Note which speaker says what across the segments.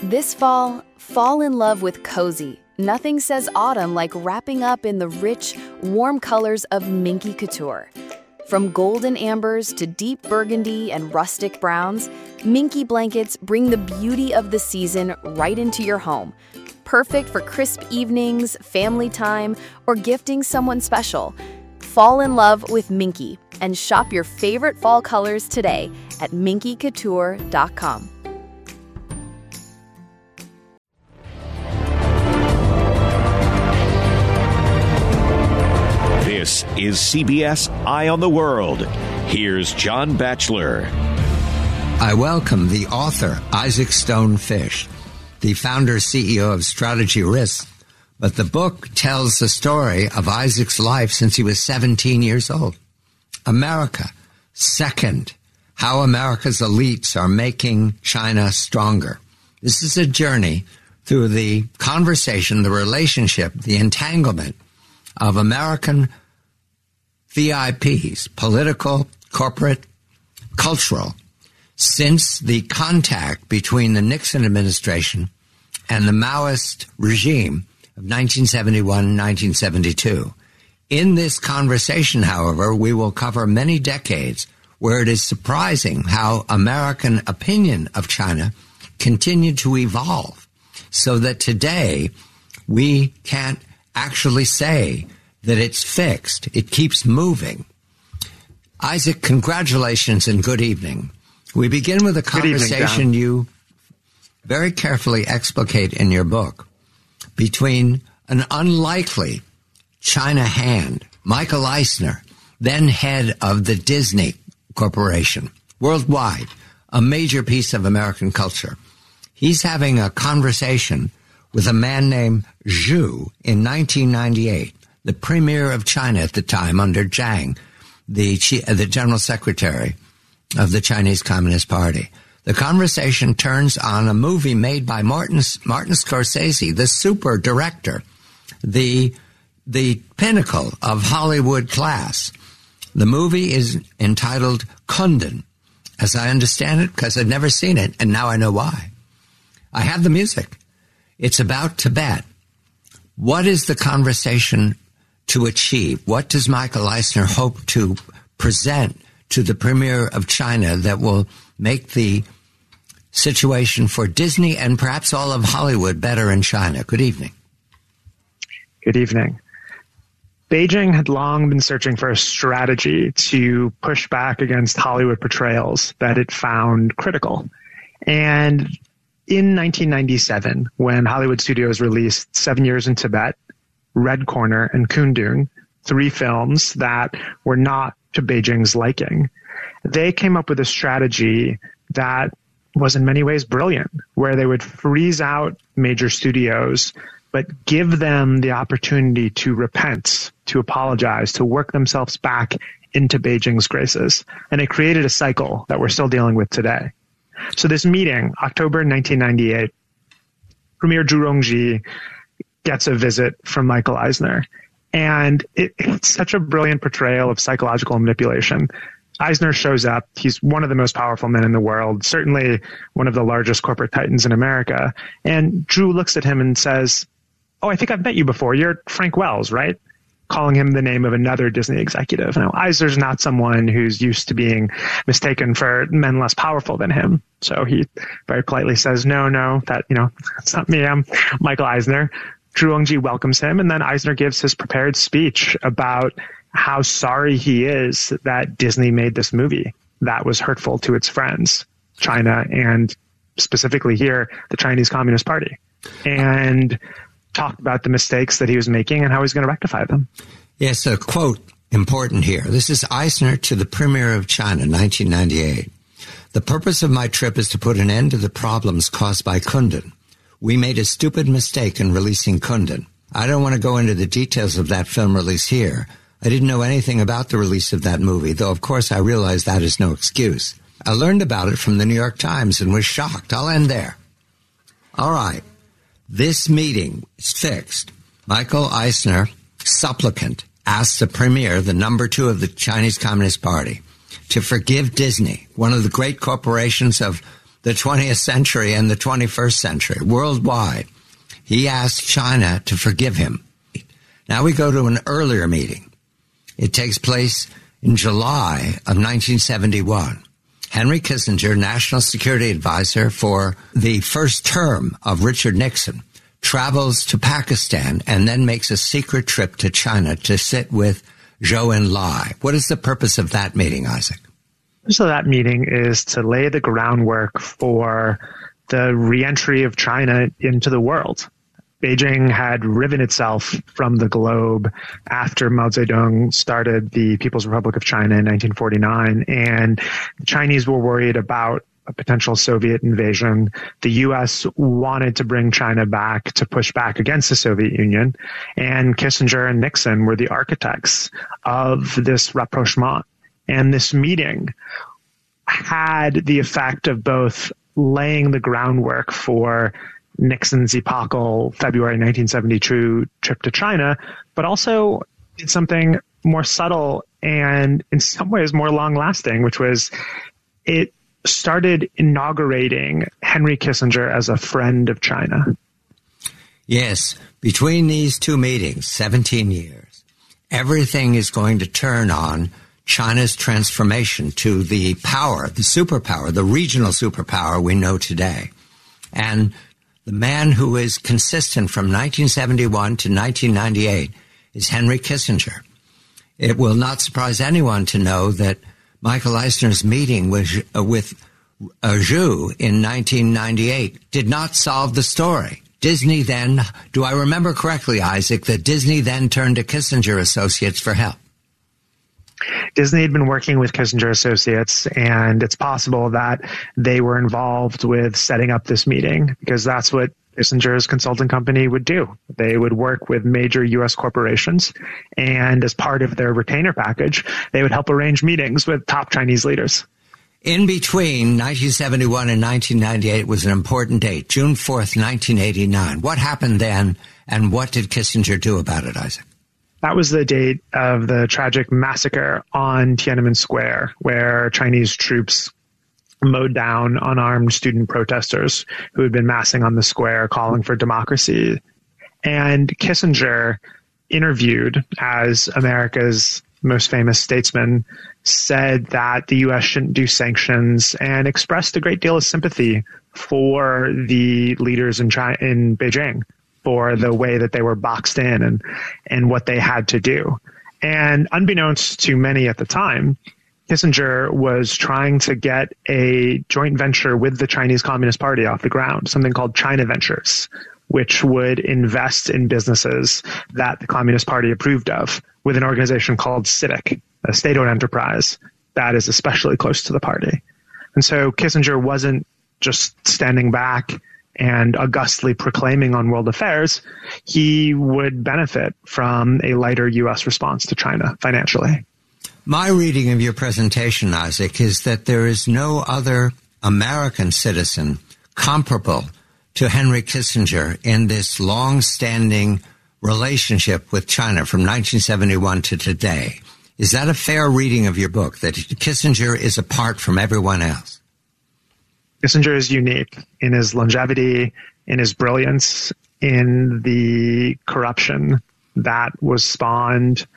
Speaker 1: This fall in love with cozy. Nothing says autumn like wrapping up in the rich, warm colors of Minky Couture. From golden ambers to deep burgundy and rustic browns, Minky blankets bring the beauty of the season right into your home. Perfect for crisp evenings, family time, or gifting someone special. Fall in love with Minky and shop your favorite fall colors today at minkycouture.com.
Speaker 2: This is CBS Eye on the World. Here's John Batchelor.
Speaker 3: I welcome the author, Isaac Stone Fish, the founder CEO of Strategy Risk. But the book tells the story of Isaac's life since he was 17 years old. America, second, how America's elites are making China stronger. This is a journey through the conversation, the relationship, the entanglement of American VIPs, political, corporate, cultural, since the contact between the Nixon administration and the Maoist regime of 1971 and 1972. In this conversation, however, we will cover many decades where it is surprising how American opinion of China continued to evolve so that today we can't actually say that it's fixed. It keeps moving. Isaac, congratulations and good evening. We begin with a conversation you very carefully explicate in your book between an unlikely China hand, Michael Eisner, then head of the Disney Corporation, worldwide, a major piece of American culture. He's having a conversation with a man named Zhu in 1998, the premier of China at the time under Jiang, the general secretary of the Chinese Communist Party. The conversation turns on a movie made by Martin Scorsese, the super director, the pinnacle of Hollywood class. The movie is entitled Kundun, as I understand it, because I've never seen it, and now I know why. I have the music. It's about Tibet. What is the conversation to achieve? What does Michael Eisner hope to present to the premier of China that will make the situation for Disney and perhaps all of Hollywood better in China? Good evening.
Speaker 4: Good evening. Beijing had long been searching for a strategy to push back against Hollywood portrayals that it found critical. And in 1997, when Hollywood Studios released 7 Years in Tibet, Red Corner, and Kundun, three films that were not to Beijing's liking, they came up with a strategy that was in many ways brilliant, where they would freeze out major studios, but give them the opportunity to repent, to apologize, to work themselves back into Beijing's graces. And it created a cycle that we're still dealing with today. So this meeting, October 1998, Premier Zhu Rongji gets a visit from Michael Eisner. And it's such a brilliant portrayal of psychological manipulation. Eisner shows up. He's one of the most powerful men in the world, certainly one of the largest corporate titans in America. And Zhu looks at him and says, "Oh, I think I've met you before. You're Frank Wells, right?" Calling him the name of another Disney executive. Now, Eisner's not someone who's used to being mistaken for men less powerful than him. So he very politely says, no, that's not me. I'm Michael Eisner. Zhu Rongji welcomes him, and then Eisner gives his prepared speech about how sorry he is that Disney made this movie that was hurtful to its friends, China, and specifically here, the Chinese Communist Party, and talked about the mistakes that he was making and how he's going to rectify them.
Speaker 3: Yes, a quote important here. This is Eisner to the Premier of China, 1998. "The purpose of my trip is to put an end to the problems caused by Kundun. We made a stupid mistake in releasing Kundun. I don't want to go into the details of that film release here. I didn't know anything about the release of that movie, though of course I realize that is no excuse. I learned about it from the New York Times and was shocked. I'll end there." All right. This meeting is fixed. Michael Eisner, supplicant, asked the premier, the number 2 of the Chinese Communist Party, to forgive Disney, one of the great corporations of the 20th century and the 21st century, worldwide. He asked China to forgive him. Now we go to an earlier meeting. It takes place in July of 1971. Henry Kissinger, National Security Advisor for the first term of Richard Nixon, travels to Pakistan and then makes a secret trip to China to sit with Zhou Enlai. What is the purpose of that meeting, Isaac?
Speaker 4: So that meeting is to lay the groundwork for the reentry of China into the world. Beijing had riven itself from the globe after Mao Zedong started the People's Republic of China in 1949, and the Chinese were worried about a potential Soviet invasion. The U.S. wanted to bring China back to push back against the Soviet Union, and Kissinger and Nixon were the architects of this rapprochement. And this meeting had the effect of both laying the groundwork for Nixon's epochal February 1972 trip to China, but also did something more subtle and in some ways more long-lasting, which was it started inaugurating Henry Kissinger as a friend of China.
Speaker 3: Yes, between these two meetings, 17 years, everything is going to turn on China's transformation to the power, the superpower, the regional superpower we know today. And the man who is consistent from 1971 to 1998 is Henry Kissinger. It will not surprise anyone to know that Michael Eisner's meeting with Zhu in 1998 did not solve the story. Disney then, do I remember correctly, Isaac, that Disney then turned to Kissinger Associates for help?
Speaker 4: Disney had been working with Kissinger Associates, and it's possible that they were involved with setting up this meeting because that's what Kissinger's consulting company would do. They would work with major U.S. corporations, and as part of their retainer package, they would help arrange meetings with top Chinese leaders.
Speaker 3: In between 1971 and 1998 was an important date, June 4th, 1989. What happened then, and what did Kissinger do about it, Isaac?
Speaker 4: That was the date of the tragic massacre on Tiananmen Square, where Chinese troops mowed down unarmed student protesters who had been massing on the square calling for democracy. And Kissinger, interviewed as America's most famous statesman, said that the U.S. shouldn't do sanctions and expressed a great deal of sympathy for the leaders in Beijing, for the way that they were boxed in and what they had to do. And unbeknownst to many at the time, Kissinger was trying to get a joint venture with the Chinese Communist Party off the ground, something called China Ventures, which would invest in businesses that the Communist Party approved of, with an organization called CITIC, a state-owned enterprise that is especially close to the party. And so Kissinger wasn't just standing back and augustly proclaiming on world affairs. He would benefit from a lighter U.S. response to China financially.
Speaker 3: My reading of your presentation, Isaac, is that there is no other American citizen comparable to Henry Kissinger in this long-standing relationship with China from 1971 to today. Is that a fair reading of your book, that Kissinger is apart from everyone else?
Speaker 4: Kissinger is unique in his longevity, in his brilliance, in the corruption that was spawned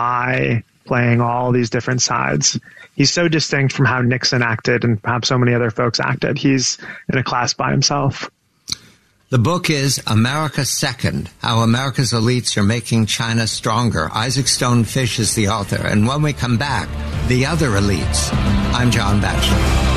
Speaker 4: by playing all these different sides. He's so distinct from how Nixon acted and perhaps so many other folks acted. He's in a class by himself.
Speaker 3: The book is America Second, How America's Elites Are Making China Stronger. Isaac Stone Fish is the author. And when we come back, the other elites. I'm John Batchelor.